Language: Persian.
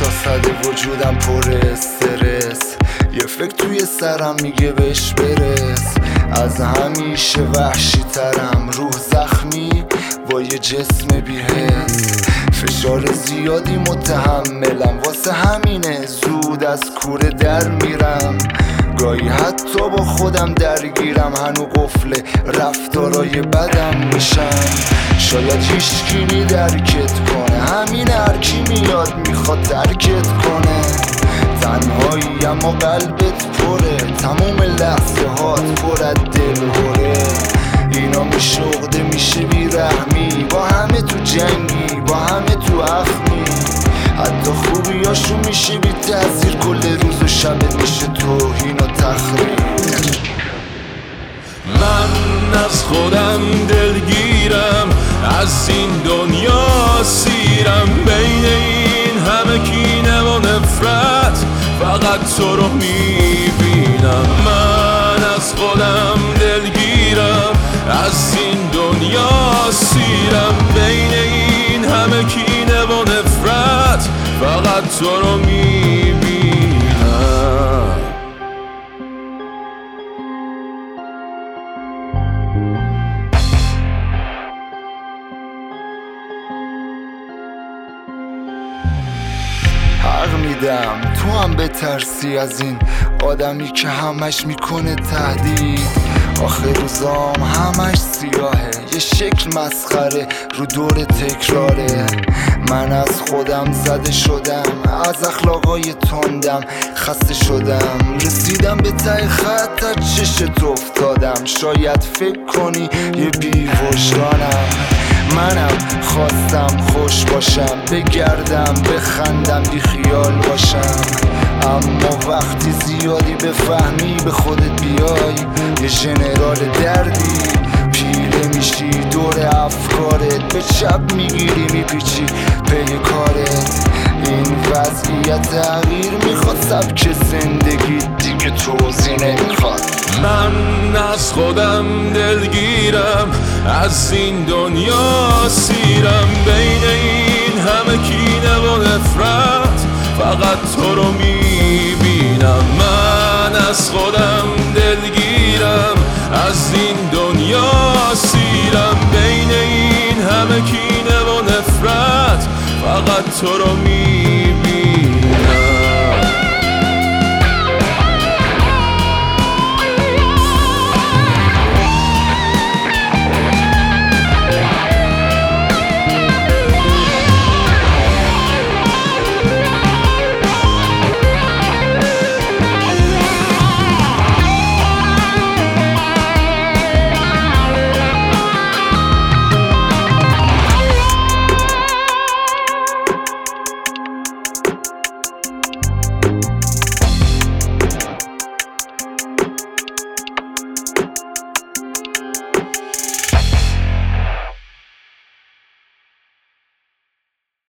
احساسات وجودم پر استرس، یه فکر توی سرم میگه بهش برس. از همیشه وحشی ترم، روح زخمی با یه جسم بی‌حس. فشار زیادی متحملم، واسه همینه زود از کوره در میرم. گاهی حتی با خودم درگیرم، هنو قفل رفتارای بدم میشم. شاید هیچکی درکت کنه، همین هرکی میاد میخواد درکت کنه. تنهایی اما قلبت پره، تموم لحظه هات پر از دلهوره. اینا میشه عقده، میشه بیرحمی، با همه تو جنگی، با همه تو اخمی. حتی خوبیاشو میشه بی تأثیر، کل روز و شبت میشه توهین و تخریب. من از خودم دلگیرم، از این دنیا سیرم. بین این همه کینه و نفرت فقط تو رو میبینم. من از خودم دلگیرم، از این دنیا سیرم. بین این همه کینه و نفرت فقط تو رو میبینم. حق میدم تو هم بترسی از این آدمی که همش میکنه تهدید. آخر روزام همش سیاهه، یه شکل مسخره رو دور تکراره. من از خودم زده شدم، از اخلاقای تندم خسته شدم. رسیدم به ته خط، از چشت افتادم. شاید فکر کنی یه بی‌وجدانم، منم خواستم خوش باشم، بگردم بخندم بی خیال باشم. اما وقتی زیادی بفهمی به خودت بیای، یه ژنرال دردی پیله میشی دور افکارت. به چپ میگیری میپیچی پی کارت. این وضعیت تغییر میخواد، سبک زندگی دیگه توضیح نمیخواد. من از خودم دلگیرم، از این دنیا سیرم. بین این همه کینه و نفرت فقط تو رو میبینم. من از خودم دلگیرم، از این دنیا سیرم. بین این همه کینه و نفرت فقط تو رو میبینم.